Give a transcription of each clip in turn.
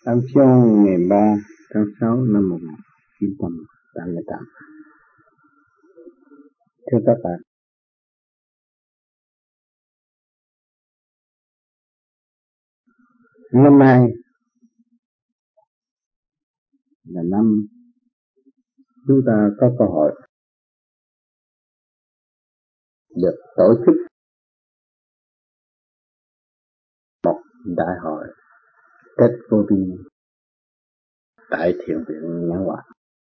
Tháng Giêng ngày 3 tháng 6 năm 1988. Thưa các bạn, năm nay là năm chúng ta có cơ hội được tổ chức một đại hội Tết Vô Vi tại Thiền viện Nhân Hòa.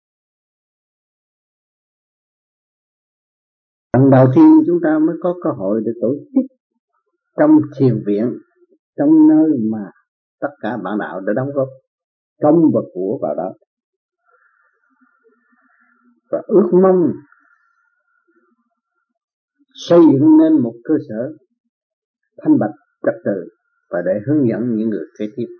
Lần đầu tiên chúng ta mới có cơ hội để tổ chức trong thiền viện, trong nơi mà tất cả bạn đạo đã đóng góp công và của vào đó, và ước mong xây dựng nên một cơ sở thanh bạch trật tự và để hướng dẫn những người kế tiếp.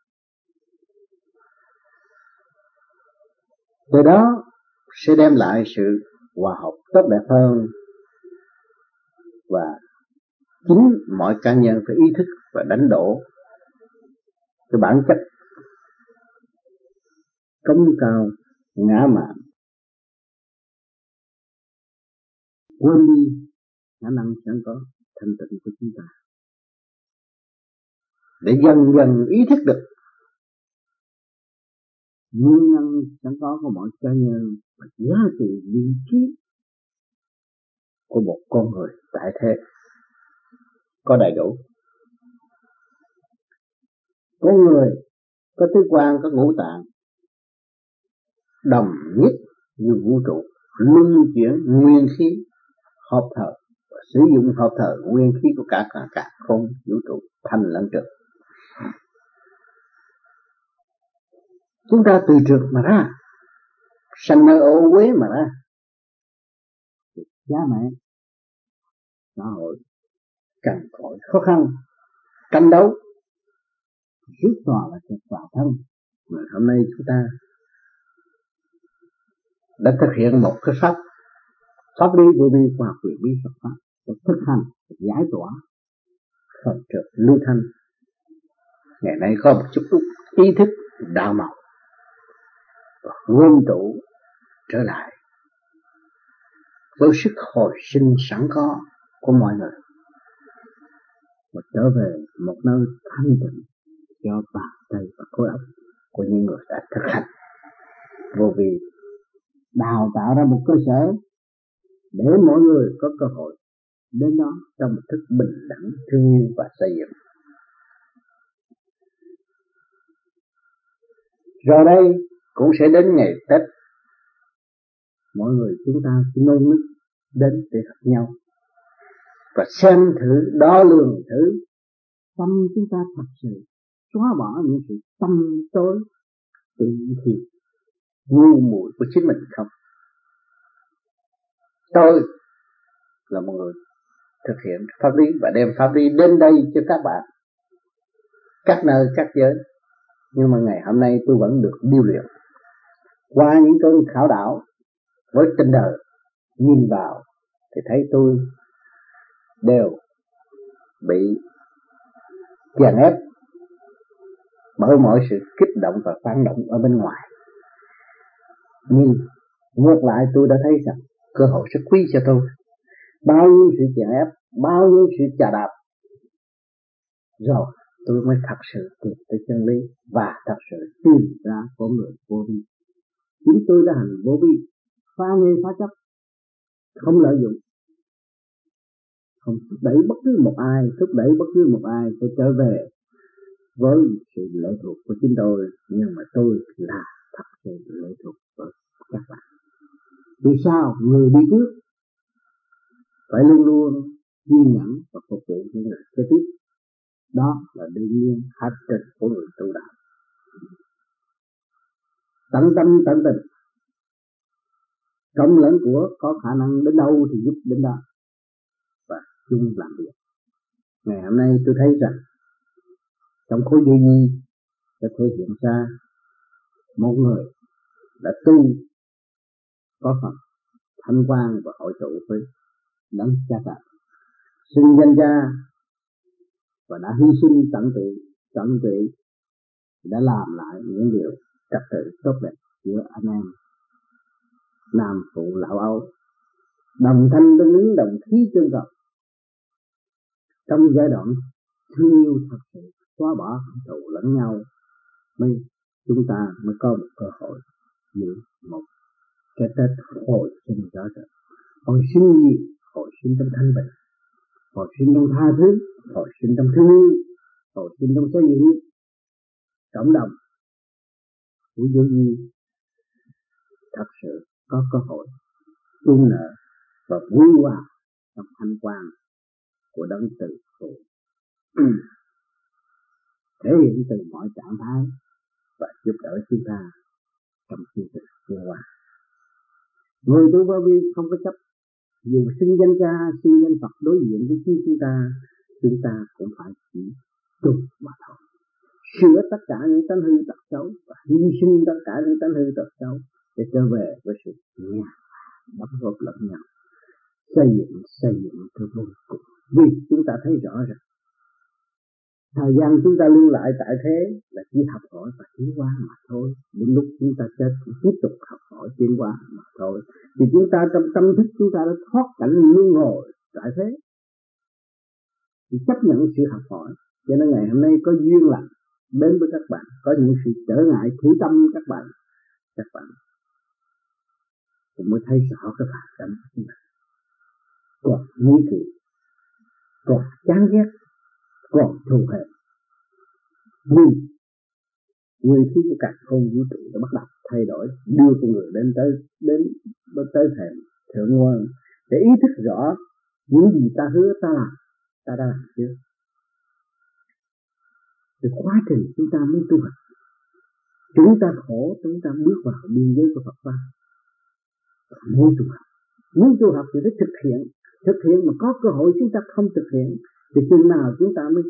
Từ đó sẽ đem lại sự hòa hợp tốt đẹp hơn, và chính mọi cá nhân phải ý thức và đánh đổ cái bản chất cống cao ngã mạn, quên đi khả năng sẵn có thanh tịnh của chúng ta, để dần dần ý thức được nguyên năng sẵn có của mọi cá nhân và giá trị vị trí của một con người tại thế có đầy đủ. Con người có tứ quan, có ngũ tạng đồng nhất như vũ trụ, luân chuyển nguyên khí hợp thở và sử dụng hợp thở nguyên khí của cả không vũ trụ thanh lẫn trượt. Chúng ta từ trượt mà ra, sanh nơi ô uế mà ra, cha mẹ xã hội cằn cỗi khó khăn tranh đấu rút toàn là trực vào thân. Mà hôm nay chúng ta đã thực hiện một cái pháp lý vô vi khoa học quyền bí Phật pháp để thực hành giải tỏa phần trượt lưu thanh. Ngày nay có một chút ý thức đạo màu và nguyên tụ trở lại với sức hồi sinh sẵn có của mọi người, và trở về một nơi thanh tịnh cho bàn tay và khối óc của những người đã thực hành vô vi, đào tạo ra một cơ sở để mọi người có cơ hội đến đó trong một thức bình đẳng, thương yêu và xây dựng. Rồi đây cũng sẽ đến ngày Tết, mọi người chúng ta sẽ nôn nức đến để gặp nhau và xem thử, đo lường thử tâm chúng ta thật sự xóa bỏ những sự tâm tối tự thiện ngu muội của chính mình không. Tôi là một người thực hiện pháp lý và đem pháp lý đến đây cho các bạn các nơi các giới, nhưng mà ngày hôm nay tôi vẫn được điêu luyện qua những cơn khảo đảo với tình đời. Nhìn vào thì thấy tôi đều bị chèn ép bởi mọi sự kích động và phản động ở bên ngoài, nhưng ngược lại tôi đã thấy rằng cơ hội rất quý cho tôi. Bao nhiêu sự chèn ép, bao nhiêu sự chà đạp, rồi tôi mới thật sự tìm tới chân lý và thật sự tìm ra con người vô vi. Chính tôi đã hành vô vi, phá mê phá chấp, không lợi dụng, không thúc đẩy bất cứ một ai phải trở về với sự lệ thuộc của chính tôi, nhưng mà tôi là thật sự lệ thuộc với các bạn. Vì sao? Người đi trước phải luôn luôn kiên nhẫn và phục vụ những người kế tiếp. Đó là đương nhiên hành trình của người tu đạo. Tận tâm tận tình, công lẫn của có khả năng đến đâu thì giúp đến đó và chung làm việc. Ngày hôm nay tôi thấy rằng trong khối vô vi đã thể hiện ra một người đã tu có phần thanh quan và hội tụ với đấng cha ta, sinh danh gia và đã hy sinh tận tụy đã làm lại những điều trật tự tốt đẹp giữa anh em nam phụ lão ấu, đồng thanh tương ứng, đồng khí tương cầu. Trong giai đoạn thương yêu thật sự, xóa bỏ hận thù lẫn nhau, chúng ta mới có một cơ hội như một cái Tết hồi sinh rõ rệt. Hồi sinh gì? Hồi sinh trong thanh bình, hồi sinh trong tha thứ, hồi sinh trong thương yêu, hồi sinh trong xây dựng cộng đồng của vô vi. Thật sự có cơ hội tu nợ và vui hòa trong thanh quan của đấng từ phụ, thể hiện từ mọi trạng thái và giúp đỡ chúng ta trong chương trình tiến hóa. Người tu vô vi không có chấp, dù sinh danh cha, sinh danh Phật đối diện với chúng ta cũng phải chỉ tu mà thôi. Sửa tất cả những tánh hư tật xấu và hy sinh tất cả những tánh hư tật xấu để trở về với sự nhẹ đóng góp lẫn nhau, xây dựng cho vô cùng. Vì chúng ta thấy rõ ràng thời gian chúng ta lưu lại tại thế là chỉ học hỏi và tiến hóa mà thôi. Đến lúc chúng ta chết cũng tiếp tục học hỏi tiến hóa mà thôi. Thì chúng ta trong tâm thức chúng ta đã thoát cảnh luân hồi tại thế, thì chấp nhận sự học hỏi. Cho nên ngày hôm nay có duyên lành đến với các bạn, có những sự trở ngại thử tâm các bạn cũng mới thấy rõ cái phản cảnh của chúng ta. Còn nghi kỵ, còn chán ghét, còn thù hận, nhưng nguyên khí của cả không vũ trụ đã bắt đầu thay đổi, đưa con người đến tới thềm thượng nguồn để ý thức rõ những gì ta hứa ta làm, ta đã làm trước. Từ quá trình chúng ta muốn tu hành, chúng ta khổ, chúng ta bước vào biên giới của Phật pháp. Muốn tu học thì phải thực hiện mà có cơ hội chúng ta không thực hiện thì chừng nào chúng ta mới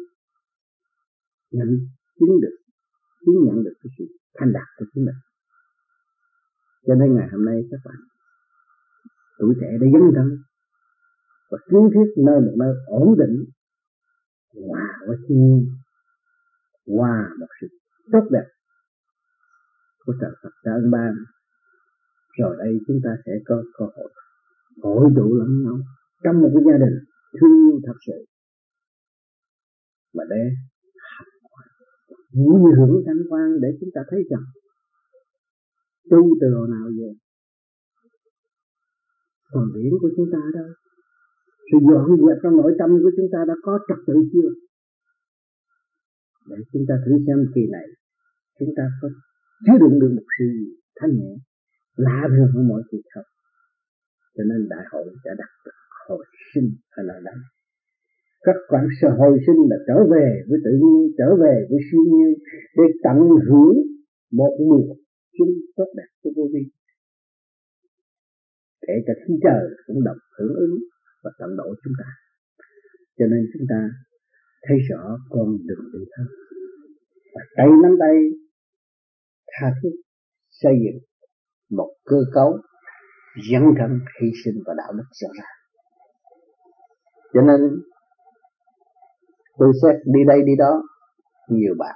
chứng nhận được cái sự thành đạt của chính mình. Cho nên ngày hôm nay các bạn tuổi trẻ đã dấn thân và kiến thiết nơi một nơi ổn định, hòa với thiên nhiên, hòa một sự tốt đẹp của trời Phật đã ân ban. Rồi đây chúng ta sẽ có cơ hội hội tụ lẫn nhau trong một cái gia đình thương yêu thật sự, mà để vui hưởng thanh quan để chúng ta thấy rằng tu từ hồi nào giờ phần điển của chúng ta đâu, sự dọn dẹp trong nội tâm của chúng ta đã có trật tự chưa? Để chúng ta thử xem kỳ này chúng ta có chứa đựng được một sự thanh nhẹ lạ thường hơn mọi kỳ không. Cho nên đại hội đã đặt hồi sinh ở nơi đây. Các quản sự hồi sinh là trở về với tự nhiên, trở về với siêu nhiên để tận hưởng một mùa xuân tốt đẹp của vô vi. Kể cả khí trời cũng đồng hưởng ứng và tận độ chúng ta. Cho nên chúng ta thấy rõ con đường đi thân. Và tay nắm tay tha thiết xây dựng một cơ cấu dấn thân hy sinh và đạo đức rõ ràng. Cho nên tôi xét đi đây đi đó, nhiều bạn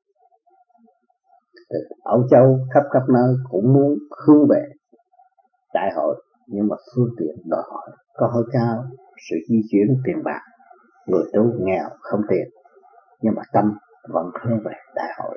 từ Âu Châu khắp nơi cũng muốn hướng về đại hội, nhưng mà phương tiện đòi hỏi có hơi cao, sự di chuyển tiền bạc, người tu nghèo không tiền, nhưng mà tâm vẫn hướng về đại hội.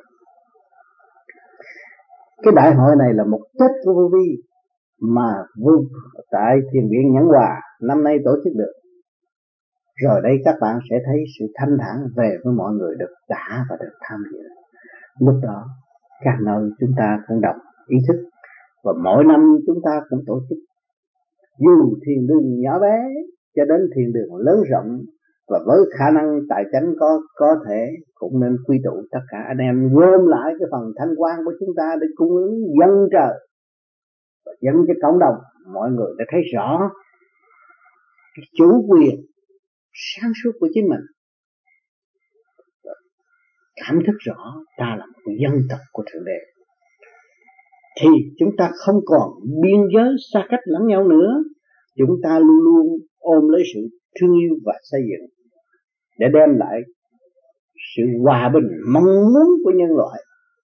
Cái đại hội này là một Tết của vô vi mà tại Thiền viện Nhẫn Hòa năm nay tổ chức được. Rồi đây các bạn sẽ thấy sự thanh thản về với mọi người được đã và được tham dự. Lúc đó các nơi chúng ta cũng đồng ý thức và mỗi năm chúng ta cũng tổ chức. Dù thiền đường nhỏ bé cho đến thiền đường lớn rộng, và với khả năng tài chánh có thể cũng nên quy tụ tất cả anh em gom lại cái phần thanh quan của chúng ta để cung ứng dân trời và dân cho cộng đồng. Mọi người đã thấy rõ cái chủ quyền sáng suốt của chính mình, cảm thức rõ ta là một dân tộc của Thượng Đế, thì chúng ta không còn biên giới xa cách lẫn nhau nữa. Chúng ta luôn luôn ôm lấy sự thương yêu và xây dựng để đem lại sự hòa bình mong muốn của nhân loại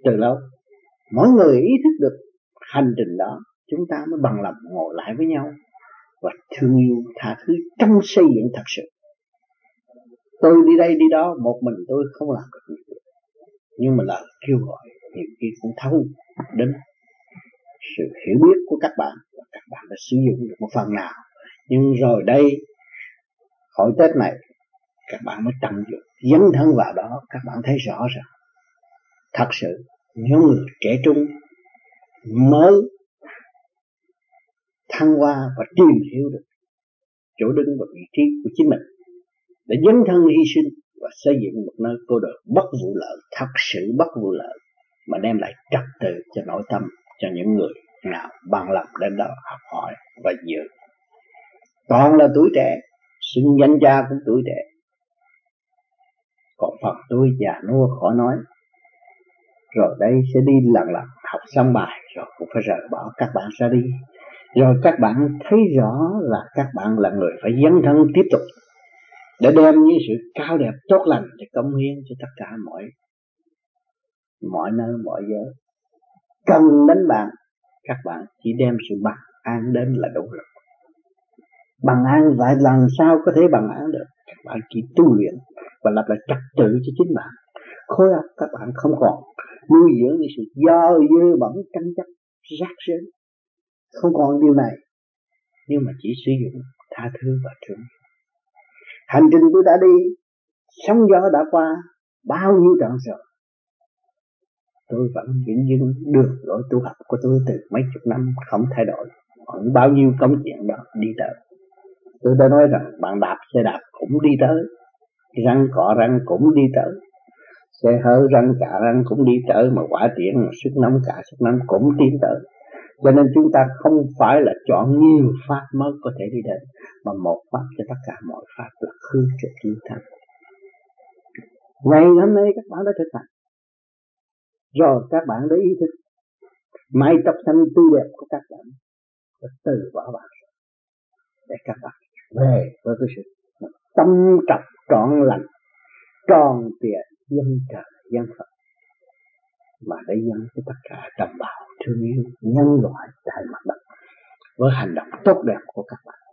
từ lâu. Mỗi người ý thức được hành trình đó, chúng ta mới bằng lòng ngồi lại với nhau và thương yêu tha thứ trong xây dựng thật sự. Tôi đi đây đi đó một mình tôi không làm được nhiều, nhưng mà lời kêu gọi nhiều khi cũng thấu đến sự hiểu biết của các bạn, và các bạn đã sử dụng được một phần nào. Nhưng rồi đây, hội Tết này, các bạn mới tận dụng dấn thân vào đó, các bạn thấy rõ ràng thật sự những người trẻ trung mới thăng hoa và tìm hiểu được chỗ đứng và vị trí của chính mình, để dấn thân hy sinh và xây dựng một nơi cô đời bất vụ lợi, thật sự bất vụ lợi, mà đem lại trật tự cho nội tâm cho những người nào bằng lòng đến đó học hỏi và dự. Toàn là tuổi trẻ, xưng danh cha cũng tuổi trẻ, còn phần tôi già nua khỏi nói. Rồi đây sẽ đi lần lần học xong bài rồi cũng phải rời bỏ các bạn ra đi. Rồi các bạn thấy rõ là các bạn là người phải dấn thân tiếp tục để đem những sự cao đẹp tốt lành để cống hiến cho tất cả mọi nơi mọi giới. Cần đến bạn, các bạn chỉ đem sự bằng an đến là đủ rồi. Bằng an vậy làm sao có thể bằng an được? Các bạn chỉ tu luyện và lập lại trật tự cho chính bạn. Khối óc các bạn không còn nuôi dưỡng những sự do dơ bẩn tranh chấp rác rến, không còn điều này, nhưng mà chỉ sử dụng tha thứ và thương. Hành trình tôi đã đi, sóng gió đã qua, bao nhiêu trận rồi, tôi vẫn giữ đường lối tu học của tôi từ mấy chục năm không thay đổi. Còn bao nhiêu công chuyện đó đi tới. Tôi đã nói rằng bạn đạp xe đạp cũng đi tới, răng cọ răng cũng đi tới, xe hơi răng cả răng cũng đi tới, mà quả tiễn mà sức nóng cả sức nóng cũng tiến tới. Cho nên chúng ta không phải là chọn nhiều pháp mới có thể đi đến, mà một pháp cho tất cả mọi pháp là khứ trực lưu thanh. Ngày hôm nay các bạn đã thực hành rồi, các bạn đã ý thức mái tóc xanh tươi đẹp của các bạn đã từ bỏ bạn để các bạn về với cái sự tâm trọng trọn lành, tròn trịa dân trời dân Phật, mà để dâng cho tất cả đồng bào thương yêu nhân loại tại mặt đất với hành động tốt đẹp của các bạn.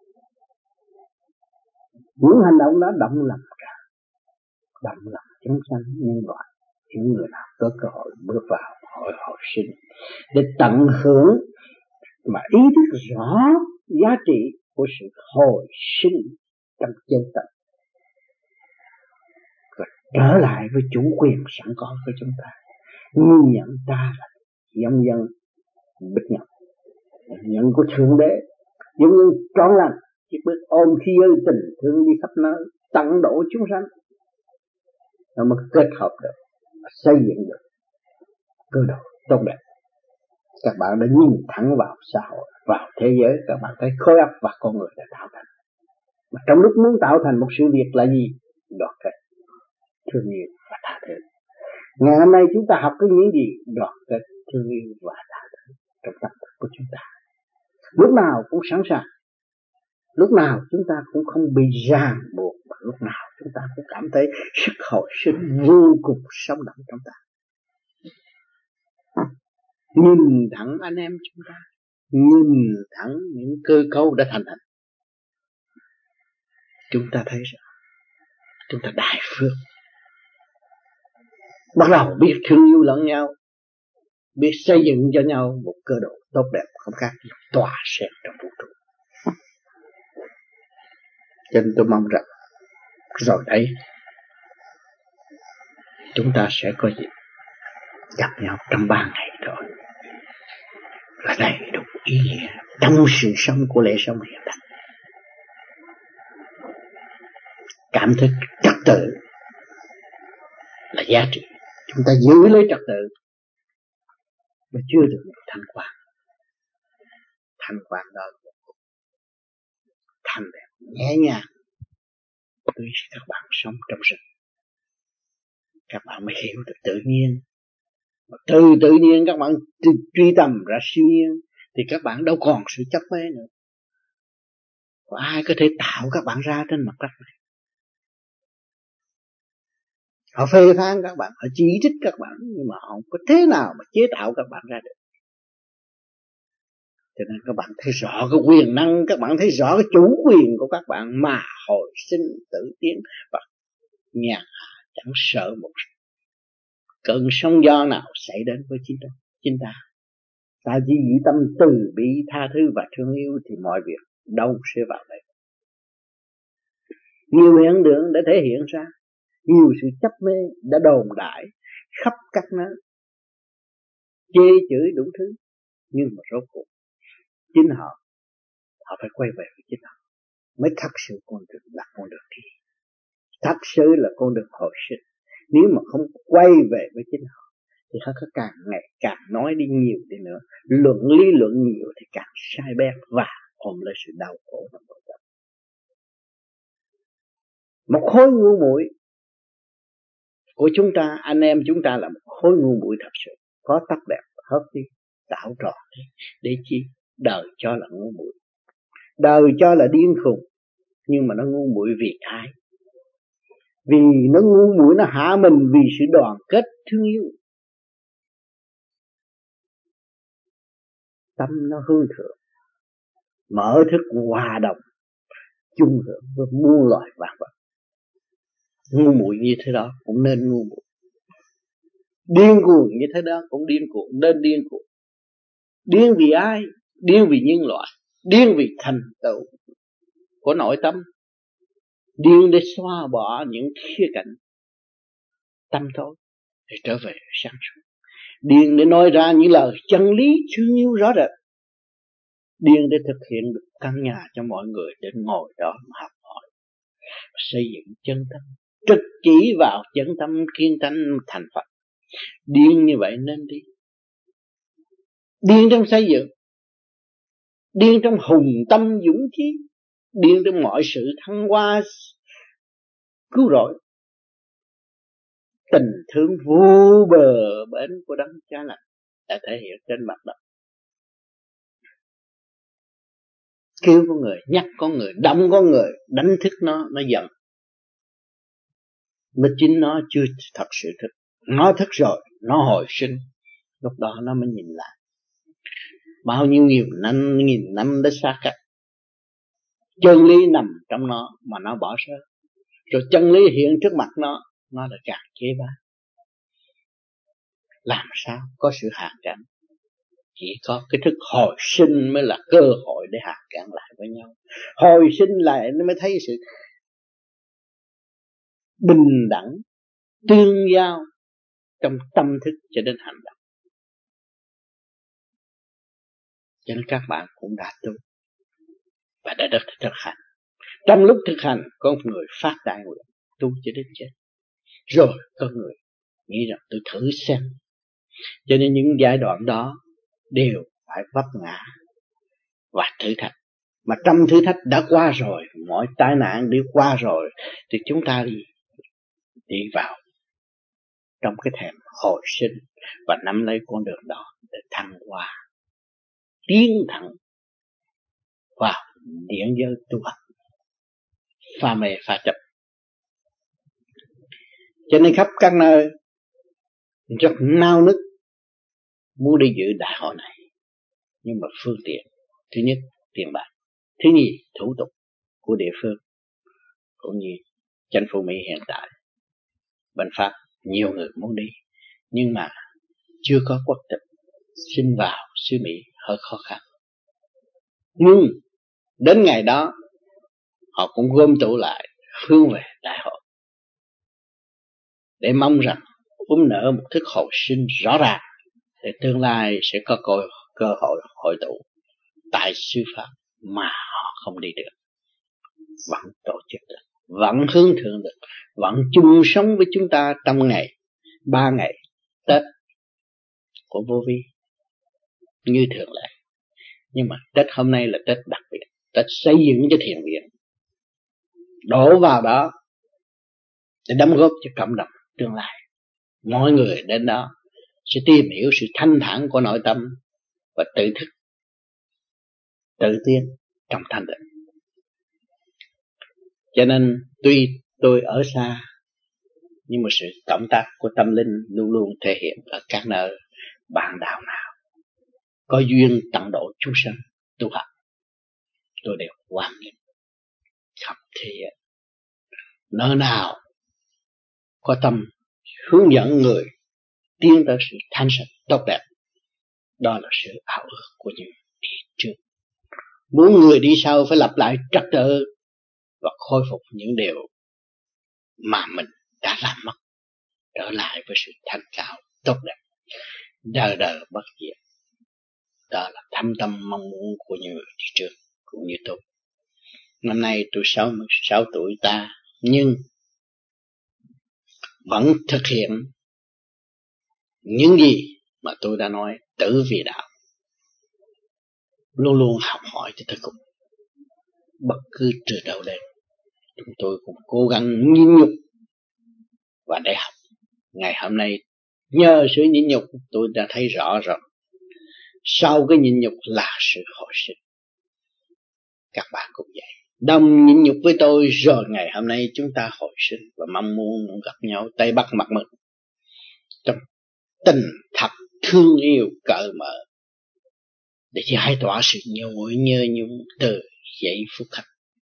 Những hành động đó động lòng cả, động lòng chúng sanh nhân loại, những người nào có cơ hội bước vào hội hồi sinh để tận hưởng mà ý thức rõ giá trị của sự hồi sinh trong chân tâm, và trở lại với chủ quyền sẵn có của chúng ta, nhìn nhận ta là giống dân Bích Ngọc, nhận của Thượng Đế, giống như trọn lành, chỉ biết ôm khi ơi tình thương đi khắp nơi, tận độ chúng sanh, nó mới kết hợp được, xây dựng được cơ đồ tốt đẹp. Các bạn đã nhìn thẳng vào xã hội, vào thế giới, các bạn thấy khối óc và con người đã tạo thành. Mà trong lúc muốn tạo thành một sự việc là gì? Đoàn kết, thương yêu và tha thứ. Ngày hôm nay chúng ta học cái những gì? Đoàn kết, thương yêu và tha thứ trong tâm thức của chúng ta. Lúc nào cũng sẵn sàng, lúc nào chúng ta cũng không bị ràng buộc, và lúc nào chúng ta cũng cảm thấy sức hồi sinh vô cùng sống động trong ta. Nhìn thẳng anh em chúng ta, nhìn thẳng những cơ cấu đã thành hình, chúng ta thấy rằng chúng ta đại phước, bắt đầu biết thương yêu lẫn nhau, biết xây dựng cho nhau một cơ độ tốt đẹp, không khác gì tỏa sáng trong vũ trụ. Cho nên tôi mong rằng rồi đấy chúng ta sẽ có dịp gặp nhau trong 3 ngày rồi, và đầy đủ ý nghĩa trong sự sống của lễ sống hiện tại. Cảm thức trật tự là giá trị, chúng ta giữ lấy trật tự mà chưa được thanh quan. Thanh quan đó thanh đẹp nhẹ nhàng, tùy các bạn sống trong rừng, các bạn mới hiểu được tự nhiên. Mà từ tự nhiên các bạn truy tầm ra siêu nhiên thì các bạn đâu còn sự chấp mê nữa. Có ai có thể tạo các bạn ra trên mặt đất này? Họ phê phán các bạn, họ chỉ trích các bạn, nhưng mà họ không có thế nào mà chế tạo các bạn ra được. Cho nên các bạn thấy rõ cái quyền năng, các bạn thấy rõ cái chủ quyền của các bạn mà hồi sinh tự tiến và nhàn hạ, chẳng sợ một cơn sóng gió nào xảy đến với chính ta. Ta chỉ giữ tâm từ bi, tha thứ và thương yêu thì mọi việc đâu sẽ vào đây. Nhiều hiện tượng đã thể hiện ra, nhiều sự chấp mê đã đồn đại khắp các nơi, chê chửi đủ thứ, nhưng mà rốt cuộc chính họ phải quay về với chính họ mới thật sự con đường là con đường đi, thật sự là con đường hồi sinh. Nếu mà không quay về với chính họ thì họ càng ngày càng nói đi nhiều đi nữa, lý luận nhiều thì càng sai bét và ôm lấy sự đau khổ trong nội tâm. Một khối ngu muội của chúng ta, anh em chúng ta là một khối ngu muội thật sự, có tóc đẹp hớp đi tạo trò để chi? Đời cho là ngu muội, đời cho là điên khùng, nhưng mà nó ngu muội vì ai? Vì nó ngu muội, nó hạ mình vì sự đoàn kết thương yêu. Tâm nó hương thượng, mở thức hòa đồng chung hưởng với muôn loài vạn vật. Ngu muội như thế đó cũng nên ngu muội, điên cuồng như thế đó cũng điên cuồng, nên điên cuồng. Điên vì ai? Điên vì nhân loại, điên vì thành tựu của nội tâm, điên để xóa bỏ những khía cạnh tâm tối để trở về sáng suốt, điên để nói ra những lời chân lý thương yêu rõ rệt, điên để thực hiện được căn nhà cho mọi người để ngồi đó mà học hỏi, xây dựng chân tâm, trực chỉ vào chân tâm kiên tánh thành Phật. Điên như vậy nên đi, điên trong xây dựng, điên trong hùng tâm dũng khí, điên trong mọi sự thăng hoa cứu rỗi, tình thương vô bờ bến của đấng Cha Lành đã thể hiện trên mặt đất. Kêu con người, nhắc con người, động con người, đánh thức nó giận. Mà chính nó chưa thật sự thức. Nó thức rồi, nó hồi sinh. Lúc đó nó mới nhìn lại. Bao nhiêu nghìn năm đã xa cách. Chân lý nằm trong nó mà nó bỏ rơi. Rồi chân lý hiện trước mặt nó đã càng chế bá. Làm sao có sự hàn gắn? Chỉ có cái thức hồi sinh mới là cơ hội để hàn gắn lại với nhau. Hồi sinh lại nó mới thấy sự bình đẳng, tương giao trong tâm thức cho đến hành động. Cho nên các bạn cũng đã tu và đã được thực hành. Trong lúc thực hành có một người phát đại nguyện tu cho đến chết, rồi có người nghĩ rằng tôi thử xem. Cho nên những giai đoạn đó đều phải vấp ngã và thử thách. Mà trong thử thách đã qua rồi, mọi tai nạn đi qua rồi, thì chúng ta đi vào trong cái thềm hồi sinh và nắm lấy con đường đó để thăng hoa, tiến thẳng vào điển giới tu học, pha mê pha chấp. Cho nên khắp các nơi rất nao nức muốn đi dự đại hội này, nhưng mà phương tiện, thứ nhất tiền bạc, thứ nhì thủ tục của địa phương cũng như chính phủ Mỹ hiện tại. Bên Pháp nhiều người muốn đi nhưng mà chưa có quốc tịch, xin vào xứ Mỹ hơi khó khăn. Nhưng đến ngày đó họ cũng gom tụ lại hướng về đại hội để mong rằng nở một thức hồi sinh rõ ràng để tương lai sẽ có cơ hội hội tụ tại sư Pháp mà họ không đi được, vẫn tổ chức được, vẫn hướng thượng được, vẫn chung sống với chúng ta trong ngày 3 ngày Tết của vô vi như thường lệ. Nhưng mà Tết hôm nay là Tết đặc biệt, Tết xây dựng cho thiền viện, đổ vào đó để đóng góp cho cộng đồng tương lai. Mọi người đến đó sẽ tìm hiểu sự thanh thản của nội tâm và tự thức, tự tiến trong thanh định. Cho nên tuy tôi ở xa Nhưng mà sự cộng tác của tâm linh luôn luôn thể hiện ở các nơi. Bạn đạo nào có duyên tận độ chúng sanh tu học, tôi đều hoan nghênh. Không thì nơi nào có tâm hướng dẫn người tiến tới sự thanh sạch tốt đẹp, đó là sự ảo ước của những đi trước. Muốn người đi sau phải lặp lại trật tự và khôi phục những điều mà mình đã làm mất, trở lại với sự thanh cao tốt đẹp, đời đời bất diệt. Đó là thâm tâm mong muốn của những người đi trước cũng như tôi. Năm nay tôi 66 tuổi ta, nhưng vẫn thực hiện những gì mà tôi đã nói, tử vì đạo. Luôn luôn học hỏi cho tới cùng. Bất cứ từ đầu đến, chúng tôi cũng cố gắng nhịn nhục và để học. Ngày hôm nay nhờ sự nhịn nhục, tôi đã thấy rõ rồi. Sau cái nhịn nhục là sự hồi sinh. Các bạn cũng vậy. Đồng nhịn nhục với tôi rồi ngày hôm nay chúng ta hồi sinh và mong muốn gặp nhau tay bắt mặt mừng trong tình thật thương yêu cởi mở để giải tỏa sự nhồi nhơ nhung từ giây phút khắc.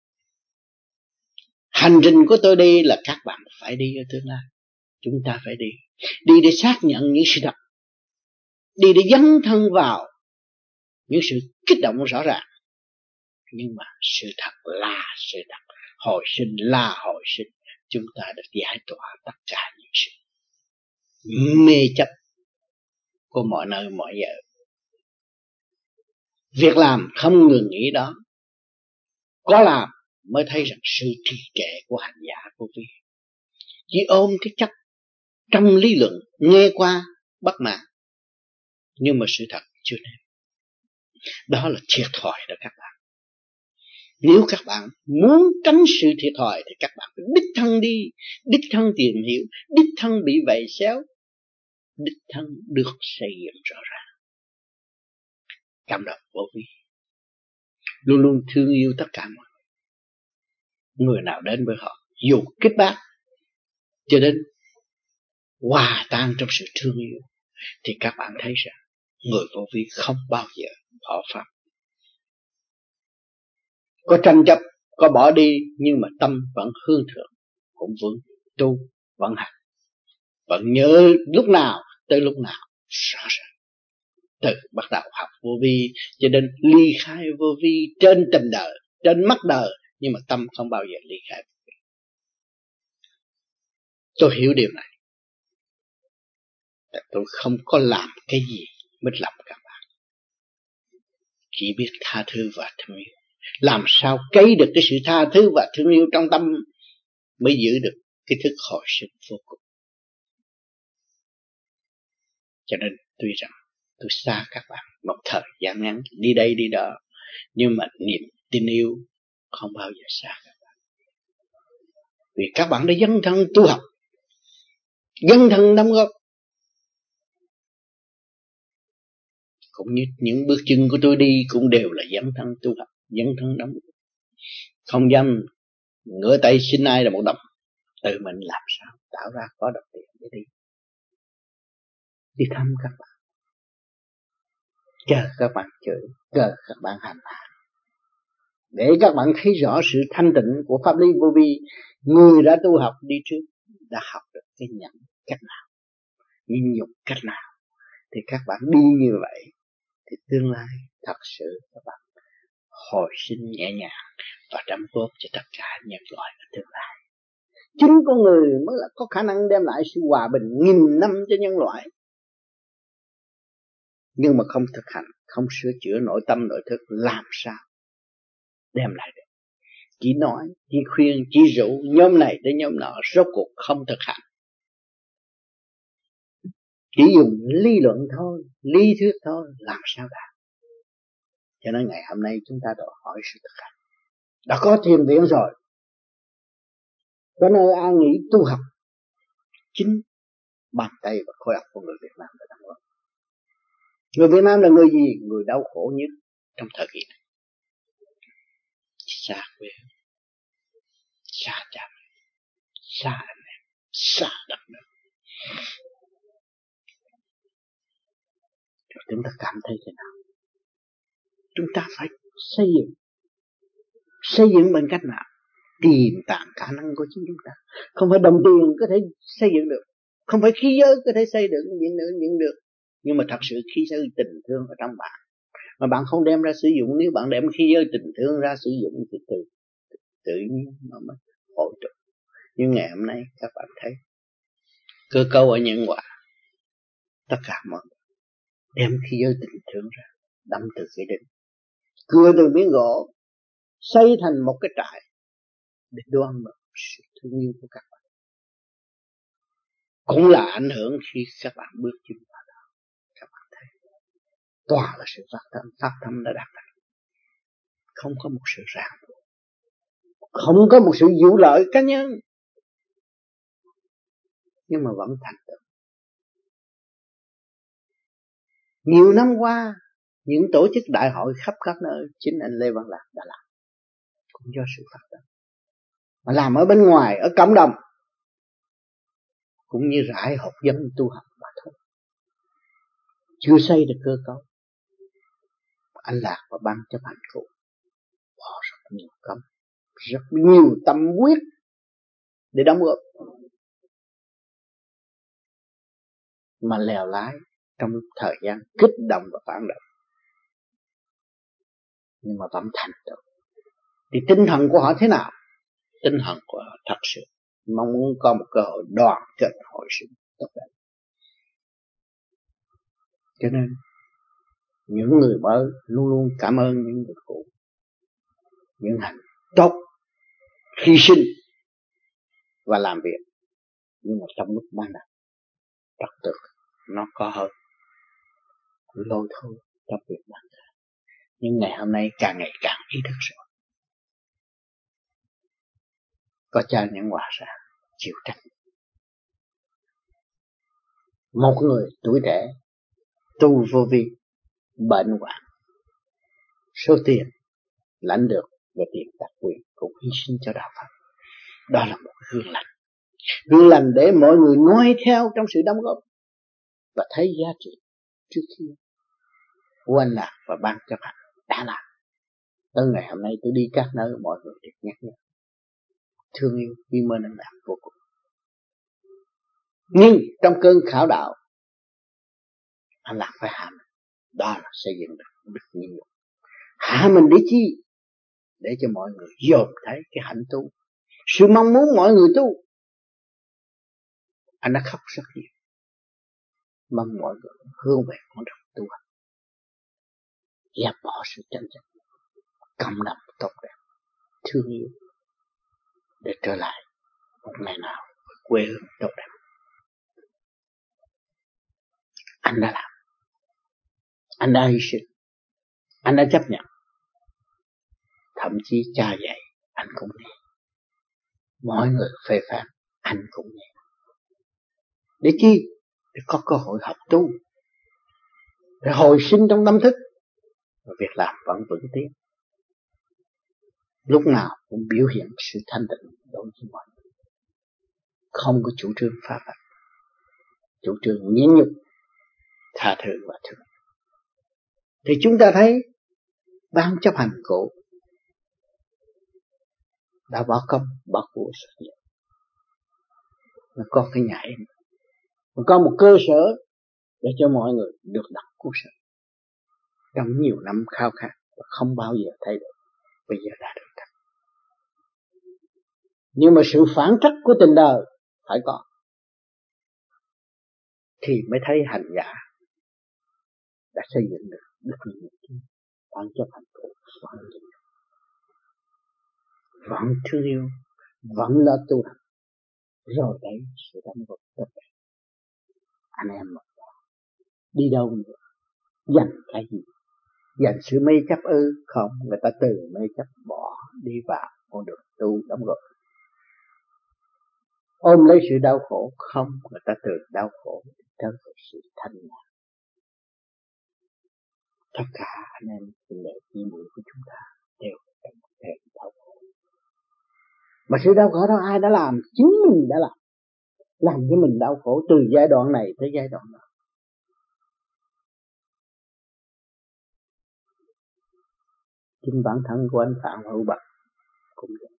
Hành trình của tôi đi là các bạn phải đi ở tương lai. Chúng ta phải đi. Đi để xác nhận những sự thật. Đi để dấn thân vào những sự kích động rõ ràng. Nhưng mà sự thật là sự thật. Hồi sinh là hồi sinh. Chúng ta được giải tỏa tất cả những sự mê chấp của mọi nơi mọi giờ. Việc làm không ngừng nghĩ đó. Có làm mới thấy rằng sự trì trệ của hành giả vô vi. Chỉ ôm cái chấp trong lý luận nghe qua bất mãn, nhưng mà sự thật chưa nên. Đó là thiệt thòi đó các bạn. Nếu các bạn muốn tránh sự thiệt thòi thì các bạn phải đích thân đi, đích thân tìm hiểu, đích thân bị vầy xéo, đích thân được xây dựng rõ ràng. Cảm động vô vi luôn luôn thương yêu tất cả mọi người nào đến với họ, dù kích bác cho đến hòa tan trong sự thương yêu, thì các bạn thấy rằng người vô vi không bao giờ bỏ pháp. Có tranh chấp, có bỏ đi, nhưng mà tâm vẫn hướng thượng, cũng vững tu, vẫn hành, vẫn nhớ lúc nào tới lúc nào rõ ràng. Từ bắt đầu học vô vi cho đến ly khai vô vi trên tình đời, trên mắt đời, nhưng mà tâm không bao giờ ly khai vô vi. Tôi hiểu điều này. Tôi không có làm cái gì mất lòng các bạn, chỉ biết tha thứ và thương yêu. Làm sao cấy được cái sự tha thứ và thương yêu trong tâm mới giữ được cái thức hồi sinh vô cùng. Cho nên tuy rằng tôi xa các bạn một thời gian ngắn, đi đây đi đó, nhưng mà niềm tin yêu không bao giờ xa các bạn. Vì các bạn đã dấn thân tu học, dấn thân đóng góp. Cũng như những bước chân của tôi đi cũng đều là dấn thân tu học, dấn thân đóng góp. Không dám ngửa tay xin ai là một đồng, tự mình làm sao tạo ra có đồng tiền để đi. Đi thăm các bạn, chờ các bạn chửi, chờ các bạn hành hạ, để các bạn thấy rõ sự thanh tịnh của pháp lý vô vi. Người đã tu học đi trước đã học được cái nhận cách nào, nhịn nhục cách nào, thì các bạn đi như vậy thì tương lai thật sự các bạn hồi sinh nhẹ nhàng và đóng góp cho tất cả nhân loại ở tương lai. Chính con người mới là có khả năng đem lại sự hòa bình nghìn năm cho nhân loại. Nhưng mà không thực hành, không sửa chữa nội tâm nội thức, làm sao đem lại được? Chỉ nói, chỉ khuyên, chỉ rủ nhóm này tới nhóm nọ, rốt cuộc không thực hành. Chỉ dùng lý luận thôi, lý thuyết thôi, làm sao đạt? Cho nên ngày hôm nay chúng ta đòi hỏi sự thực hành. Đã có thiền viện rồi, có nơi an nghỉ tu học, chính bàn tay và khối óc của người Việt Nam đã đóng góp. Người Việt Nam là người gì? Người đau khổ nhất trong thời kỳ này. Xa quê, xa cha mẹ, xa anh em, xa đất nước. Rồi chúng ta cảm thấy thế nào? Chúng ta phải xây dựng bằng cách nào? Tìm tạng khả năng của chính chúng ta. Không phải đồng tiền có thể xây dựng được, không phải khí giới có thể xây dựng những được. Nhưng mà thật sự khí giới tình thương ở trong bạn, mà bạn không đem ra sử dụng. Nếu bạn đem khí giới tình thương ra sử dụng thì tự nhiên nó mới hỗ trợ. Nhưng ngày hôm nay các bạn thấy cơ cấu ở nhân quả, tất cả mọi người đem khí giới tình thương ra, đâm từ cái đỉnh, cưa từ miếng gỗ, xây thành một cái trại để đoan mở sự thương yêu của các bạn. Cũng là ảnh hưởng khi các bạn bước chân vào đó. Các bạn thấy toàn là sự phát tâm đã đạt được, không có một sự ràng buộc, không có một sự vụ lợi cá nhân, nhưng mà vẫn thành tựu. Nhiều năm qua, những tổ chức đại hội khắp các nơi chính anh Lê Văn Lạc đã làm, cũng do sự phát tâm. Mà làm ở bên ngoài, ở cộng đồng, cũng như rải hộp dân tu học mà thôi. Chưa xây được cơ cấu. Anh Lạc và ban chấp hành cụ bỏ rất nhiều công, rất nhiều tâm huyết để đóng góp, mà lèo lái trong thời gian kích động và phản động, nhưng mà vẫn thành tựu. Thì tinh thần của họ thế nào? Tinh thần của họ thật sự mong muốn có một cơ hội đoàn kết hội sinh tốt đẹp. Cho nên những người mới luôn luôn cảm ơn những người cũ, những hành tốt, hy sinh và làm việc. Nhưng mà trong lúc ban đầu trật tự nó có hơn lôi thôi trong việc ban đầu. Nhưng ngày hôm nay càng ngày càng ý thức rồi, có cha nhân quả ra chịu trách. Một người tuổi trẻ tu vô vi, bệnh hoạn, số tiền lãnh được về tiền đặc quyền cũng hy sinh cho đạo Phật. Đó là một gương lành. Gương lành để mọi người noi theo trong sự đóng góp và thấy giá trị trước khi của anh Lạc và ban chấp hành đã làm. Tới ngày hôm nay tôi đi các nơi mọi người được nhắc nhở thương yêu quy mô anh Lạc vô cùng. Nhưng trong cơn khảo đạo, anh Lạc phải hạ mình. Đó là xây dựng được nhân dục. Hạ mình để chi? Để cho mọi người dòm thấy cái hạnh tu, sự mong muốn mọi người tu. Anh đã khóc rất nhiều, mong mọi người hướng về con đường tu hành, dẹp bỏ sự tranh chấp, cộng đồng tốt đẹp, thương yêu, để trở lại một ngày nào quê hương tốt đẹp. Anh đã làm, anh đã hy sinh, anh đã chấp nhận. Thậm chí cha dạy anh cũng nghe, mọi người phê phán anh cũng nghe. Để chi? Để có cơ hội học tu, để hồi sinh trong tâm thức, và việc làm vẫn vững tiến. Lúc nào cũng biểu hiện sự thanh tịnh đối với mọi người, không có chủ trương phá phách, chủ trương nhẫn nhục, tha thứ và thương. Thì chúng ta thấy ban chấp hành cổ đã bỏ công bỏ của rất nhiều. Nó có cái nhà em, nó có một cơ sở để cho mọi người được đọc cuốn sách trong nhiều năm khao khát và không bao giờ thay đổi. Bây giờ đã được thật. Nhưng mà sự phản trắc của tình đời phải có, thì mới thấy hành giả đã xây dựng được đức tin. Ban chấp hành cổ vẫn thương yêu, vẫn là tu hành, rồi đấy sự đóng góp tốt đẹp. Anh em mà đi đâu nữa, dành cái gì? Dành sự mê chấp ư? Không, người ta từ mê chấp bỏ đi vào con đường tu đóng góp. Ôm lấy sự đau khổ, không, người ta từ đau khổ trở về sự thanh nhàn. Tất cả anh em lệ chi mũi của chúng ta đều trong một thể đau khổ. Mà sự đau khổ đó ai đã làm? Chính mình đã làm. làm cho mình đau khổ từ giai đoạn này tới giai đoạn nào. Chính bản thân của anh Phạm Hữu Bạch cũng vậy.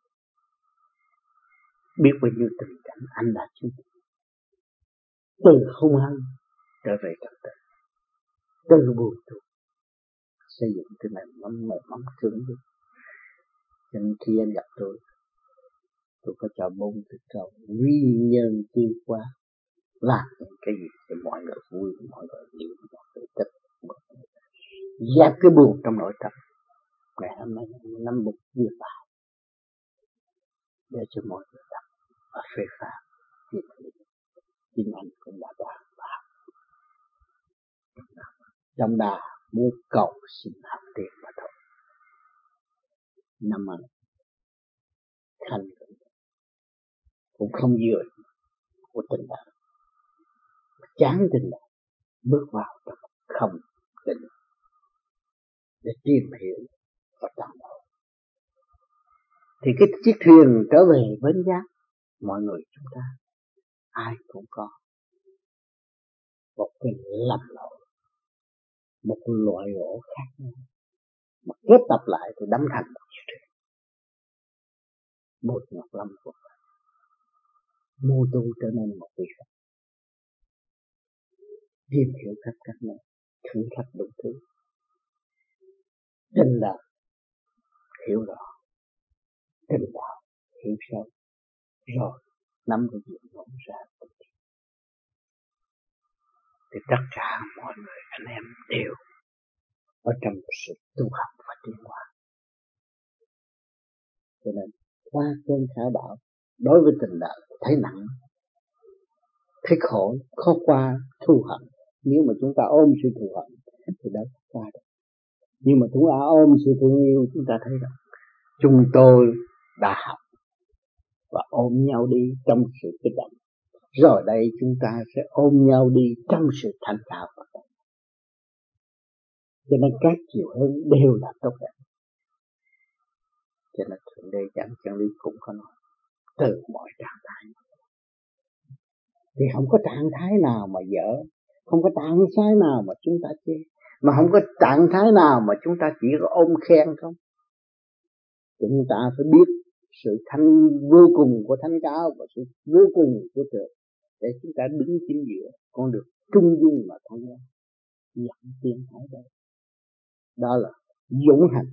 Biết bao nhiêu tình cảnh anh đã chứng từ hung hăng trở về trật tự, từ buồn tủi xây dựng cái nền móng cứng. Cho nên khi anh gặp tôi có cho 4 từ câu quy nhân tiêu hóa, làm những cái gì để mọi người vui, mọi người hiểu, mọi người thích, dẹp cái buồn trong nội tâm. Ngày hôm nay năm một việc bài để cho mọi người đọc và phê phán. Chính anh cũng đã bàn bạc trong đà muốn cầu xin học tiền mà thôi. Năm anh thành cũng không vừa của tình đạo, chán tình đạo, bước vào trong không định để tìm hiểu và tận hưởng. Thì cái chiếc thuyền trở về bến giác, mọi người chúng ta ai cũng có một cái lầm lỗi, một loại gỗ khác nhau, mà kết tập lại thì đắm thành một chiếc thuyền. Một Ngọc Lâm của mô tu trở nên một vị Phật, tìm hiểu các nơi, thử thách đủ thứ, tình đạo hiểu rõ, tình đạo hiểu sâu, rồi nắm cái chuyện nổ ra. Thì tất cả mọi người anh em đều ở trong sự tu học và tiến hóa. Cho nên qua cơn khảo đạo, đối với tình đạo thấy nặng, thấy khổ, khó qua thù hận. Nếu mà chúng ta ôm sự thù hận thì đâu qua được. Nhưng mà chúng ta ôm sự thương yêu, chúng ta thấy rằng chúng tôi đã học và ôm nhau đi trong sự kích động. Rồi đây chúng ta sẽ ôm nhau đi trong sự thanh cao. Cho nên các chiều hướng đều là tốt đẹp. Cho nên Thượng Đế giảng chân lý cũng có nói từ mọi trạng thái. Thì không có trạng thái nào mà dở, không có trạng thái nào mà chúng ta chê, mà không có trạng thái nào mà chúng ta chỉ có ôm khen không. Chúng ta phải biết sự thanh vô cùng của thánh cao và sự vô cùng của trời để chúng ta đứng chính giữa con đường trung dung mà thắng nhau, dẫn tiến thái đây. Đó là dũng hành.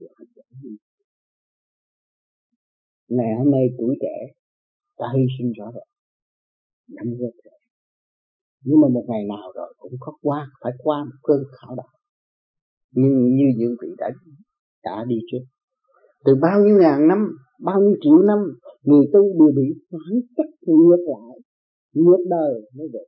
Ngày hôm nay tuổi trẻ ta hy sinh rõ ràng, đắm vô trẻ. Nhưng mà một ngày nào rồi cũng có phải qua một cơn khảo đạo. Nhưng như những vị đã đi trước, từ bao nhiêu ngàn năm, bao nhiêu triệu năm, người tu đều bị phản chất ngược lại, ngược đời mới về.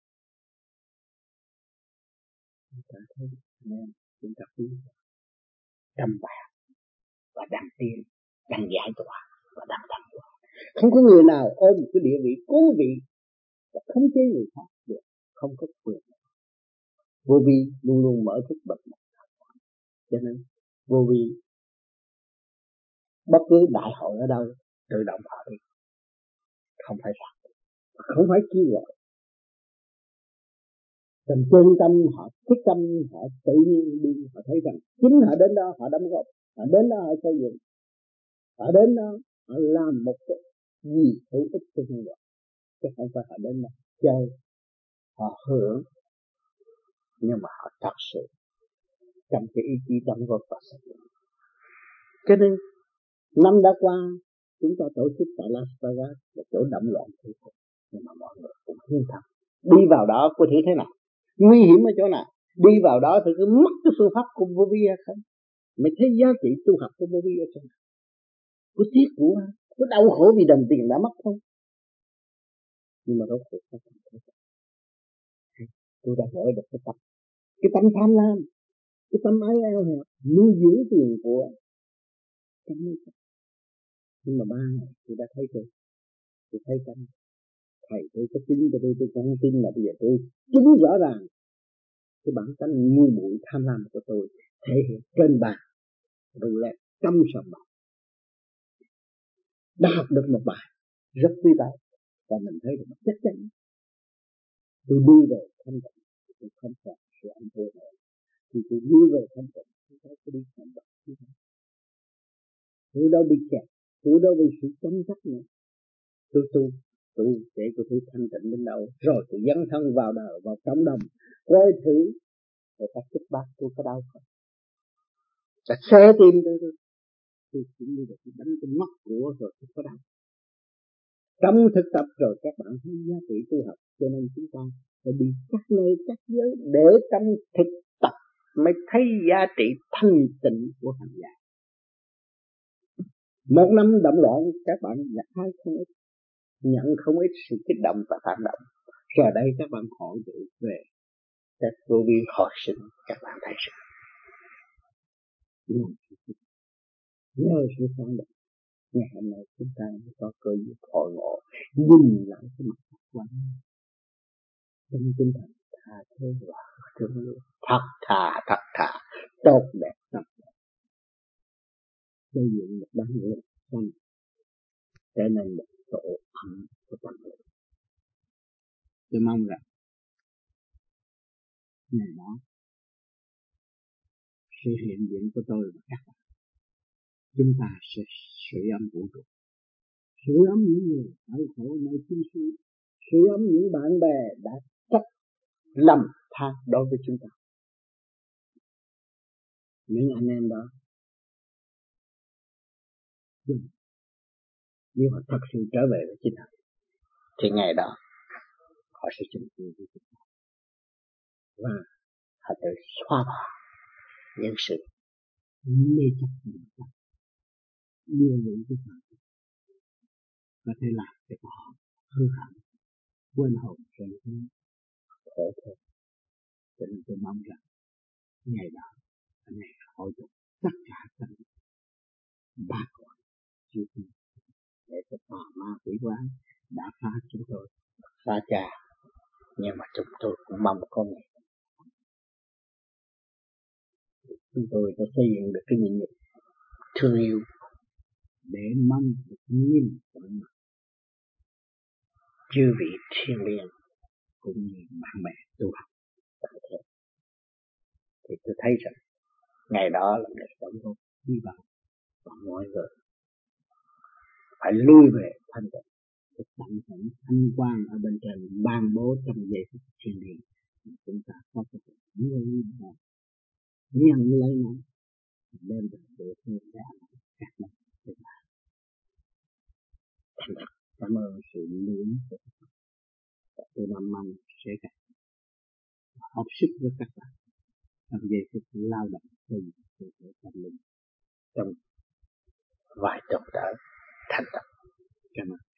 Chúng ta thấy nên chúng ta biết tâm bạc và đang tiến, đang giải tỏa và đang thành tựu. Không có người nào ôm một cái địa vị cố vị và khống chế người khác được, không có quyền. Vô vi luôn luôn mở thức bậc này. Cho nên vô vi bất cứ đại hội ở đâu tự động họ đi, không phải phạt, không phải kêu gọi. Trong chân tâm họ thích tâm, họ tự nhiên đi, họ thấy rằng chính họ đến đó họ đóng góp, họ đến đó họ xây dựng, họ đến đó họ làm một cái gì hữu ích cho nhân loại, chứ không phải họ đến đó chơi, họ hưởng, nhưng mà họ thật sự trong cái ý chí đóng góp và xây dựng. Cho nên năm đã qua, chúng ta tổ chức tại Las Vegas là chỗ đậm loạn thử thách, nhưng mà mọi người cũng yên tâm. Đi vào đó có thử thế nào, nguy hiểm ở chỗ nào, đi vào đó thì cứ mất cái phương pháp của vô vi hay không, mới thấy giá trị tu học của vô vi ở chỗ nào, có tiếc của có đau khổ vì đồng tiền đã mất không. Nhưng mà rốt cuộc không thấy. Tôi đã hỏi được cái tâm tham lam, cái tâm ái eo hẹp, nuôi dưỡng tiền của. Nhưng mà 3 ngày tôi đã thấy tôi thấy tâm thầy tôi có chứng cho tôi không tin là bây giờ tôi chứng rõ ràng cái bản tánh ngu muội tham lam của tôi thể hiện trên bàn rồi lại trong sòng bạc. Đã học được một bài rất quý báu và mình thấy được chắc chắn tôi đi về thanh tịnh, tôi không sợ sự ăn thua nữa. Thì tôi đi về thanh tịnh, tôi đi thanh tịnh. Tôi đâu bị kẹt, tôi đâu bị sự chống chấp nữa. Tôi để tôi thanh tịnh đến đâu, rồi tôi dấn thân vào đời, vào cộng đồng, coi thử người ta kích bác tôi có đau không. Đã xe tim tôi cũng như là tôi đánh cái mắt của rồi tôi có đau. Trong thực tập rồi các bạn thấy giá trị tu học, cho nên chúng ta phải đi các nơi các giới để trong thực tập mới thấy giá trị thanh tịnh của hành giả. Một năm động loạn các bạn thấy không ít, nhận không ít sự kích động và phản động. Rồi đây các bạn hỏi về các vô vi hồi sinh, các bạn thấy sao? Nhờ sự phản động, ngày hôm nay chúng ta có cơ duyên hội ngộ, nhìn lại cái mặt thật quán trong tinh thần tha thứ và thương yêu, thật thà, tốt đẹp thật đẹp, xây dựng một đám người xanh trở nên một tổ ấm của tâm linh. Tôi mong rằng ngày đó sự hiện diện của tôi và các bạn, chúng ta sẽ sưởi ấm vũ trụ, sưởi ấm những người đau khổ nơi chính sĩ, sưởi ấm những bạn bè đã trách lầm than đối với chúng ta. Những anh em đó, nếu họ thật sự trở về với chính họ, thì ngày đó họ sẽ chịu vui với chúng ta và họ tự xóa bỏ những sự mê chấp của chúng ta, đưa những cái phạm có thể làm cho họ hư hỏng, quên hồn rồi khổ thôi. Cho nên tôi mong rằng ngày đó, ngày hội tụ tất cả các ba cõi chư thiên để cho tà ma quỷ quái đã phá chúng tôi, phá cha, nhưng mà chúng tôi cũng mong có ngày chúng tôi đã xây dựng được cái nhịn nhục thương yêu để mong được nhìn tận mặt chư vị thiên liêng cũng như bạn bè tu học tại thế. Thì tôi thấy rằng ngày đó là ngày đóng góp hy vọng và mọi người phải lui về thanh tịnh, để tận hưởng thanh quan ở bên trên ban bố trong giây phút thiên liêng. Chúng ta có thể nhận lấy nó, đem về địa phương để các bạn thực hành. Thành thật cảm ơn sự lưu ý của các bạn. Tôi mong sẽ gặp học sức với các bạn trong giây phút lao động xây dựng cơ thể tâm linh trong vài tuần tới thành tập. Cảm ơn.